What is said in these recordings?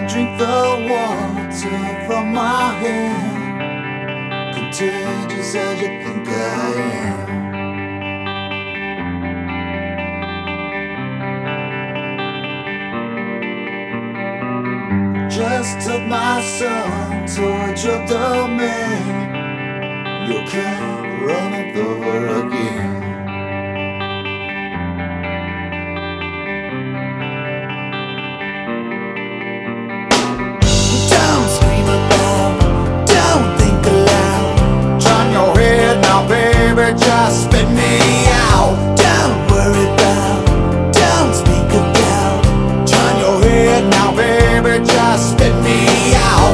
Drink the water from my hand, contagious as you think I am. Just took my son towards your domain. You can't run it over again. Don't scream about, don't think aloud. Turn your head now, baby, just spit me out. Don't worry about, don't speak about. Turn your head now, baby, just spit me out.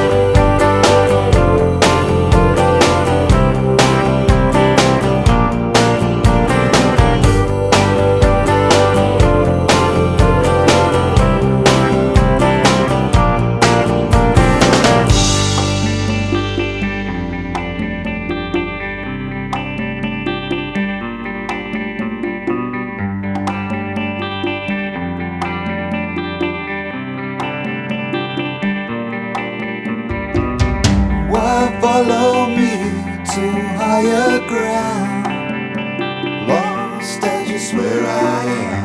Why follow me to higher ground? Lost as you swear I am.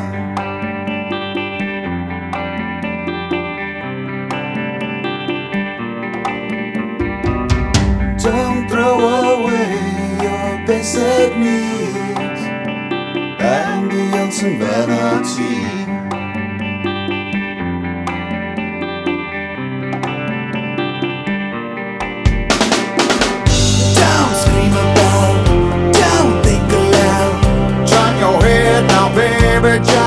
Don't throw away your basic needs, ambience and vanity. Don't scream about, don't think aloud. Turn your head now, baby, just